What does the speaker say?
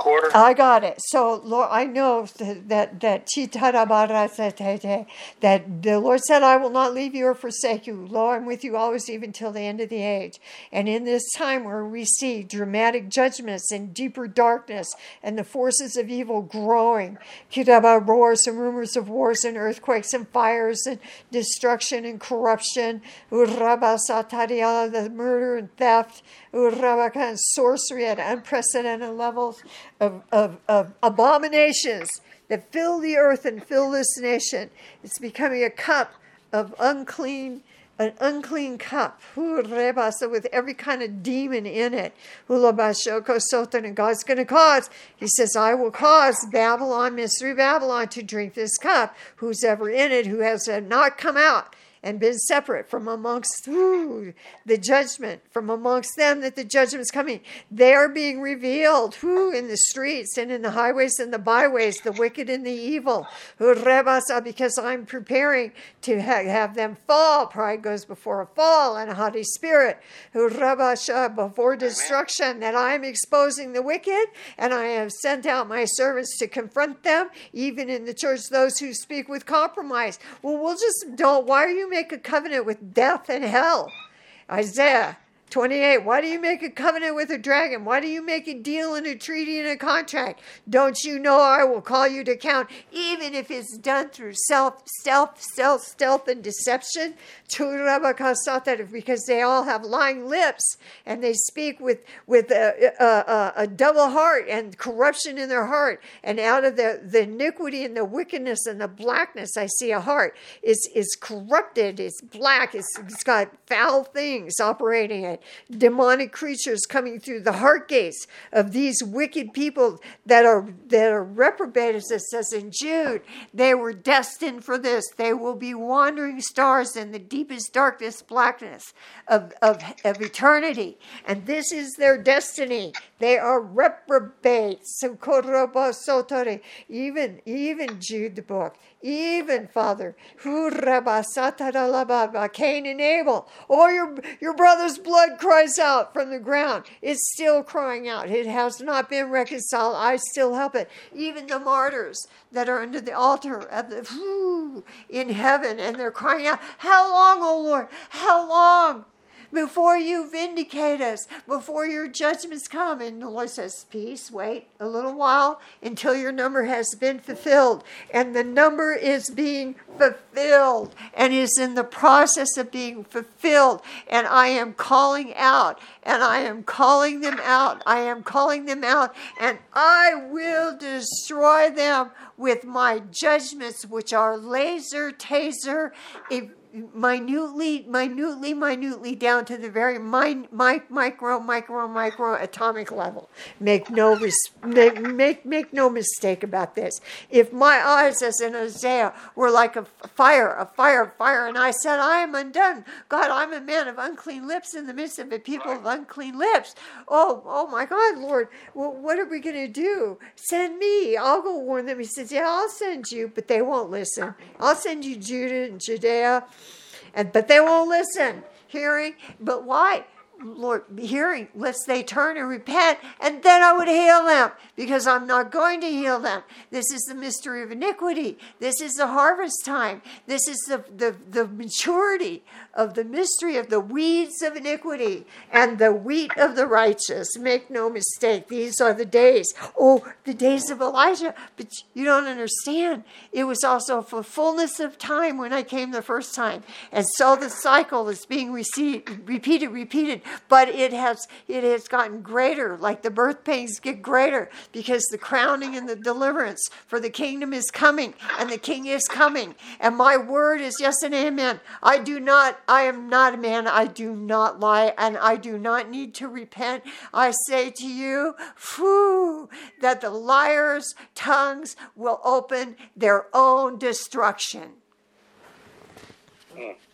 quarter? I got it. So, Lord, I know that that the Lord said, I will not leave you or forsake you. Lo, I'm with you always, even till the end of the age. And in this time where we see dramatic judgments and deeper darkness and the forces of evil growing, roars and rumors of wars and earthquakes and fires and destruction and corruption, the murder and theft, and sorcery at unprecedented levels of abominations that fill the earth and fill this nation. It's becoming a cup of an unclean cup, with every kind of demon in it. And God's going to cause, he says, I will cause Babylon, Mystery Babylon, to drink this cup. Who's ever in it, who has not come out and been separate from amongst the judgment, from amongst them that the judgment is coming. They are being revealed in the streets and in the highways and the byways, the wicked and the evil. Because I'm preparing to have them fall. Pride goes before a fall, and a haughty spirit before destruction. That I am exposing the wicked, and I have sent out my servants to confront them, even in the church, those who speak with compromise. Well, why are you make a covenant with death and hell? Isaiah 28, why do you make a covenant with a dragon? Why do you make a deal and a treaty and a contract? Don't you know I will call you to account, even if it's done through stealth and deception? Because they all have lying lips and they speak with a double heart and corruption in their heart. And out of the iniquity and the wickedness and the blackness, I see a heart is corrupted, it's black, it's got foul things operating in it. Demonic creatures coming through the heart gates of these wicked people that are reprobated, as it says in Jude. They were destined for this. They will be wandering stars in the deepest darkness, blackness of eternity. And this is their destiny. They are reprobates. Even Jude the book. Even Father, Cain and Abel, your brother's blood cries out from the ground. It's still crying out. It has not been reconciled. I still help it. Even the martyrs that are under the altar in heaven, and they're crying out, how long, O Lord? How long? Before you vindicate us, before your judgments come. And the Lord says, peace, wait a little while until your number has been fulfilled. And the number is being fulfilled and is in the process of being fulfilled. And I am calling out, and I am calling them out. I am calling them out, and I will destroy them with my judgments, which are laser, taser, minutely down to the very micro atomic level. Make no mistake about this. If my eyes, as in Isaiah, were like a fire, and I said, I am undone. God, I'm a man of unclean lips in the midst of a people of unclean lips. Oh my God, Lord, well, what are we going to do? Send me. I'll go warn them. He says, yeah, I'll send you, but they won't listen. I'll send you Judah and Judea. But they won't listen. Hearing, but why? Lord, hearing, lest they turn and repent, and then I would heal them, because I'm not going to heal them. This is the mystery of iniquity. This is the harvest time. This is the maturity of the mystery of the weeds of iniquity and the wheat of the righteous. Make no mistake, these are the days. Oh, the days of Elijah. But you don't understand. It was also for fullness of time when I came the first time. And so the cycle is being repeated. But it has gotten greater, like the birth pains get greater, because the crowning and the deliverance for the kingdom is coming, and the king is coming. And my word is yes and amen. I am not a man, I do not lie, and I do not need to repent. I say to you, that the liars' tongues will open their own destruction.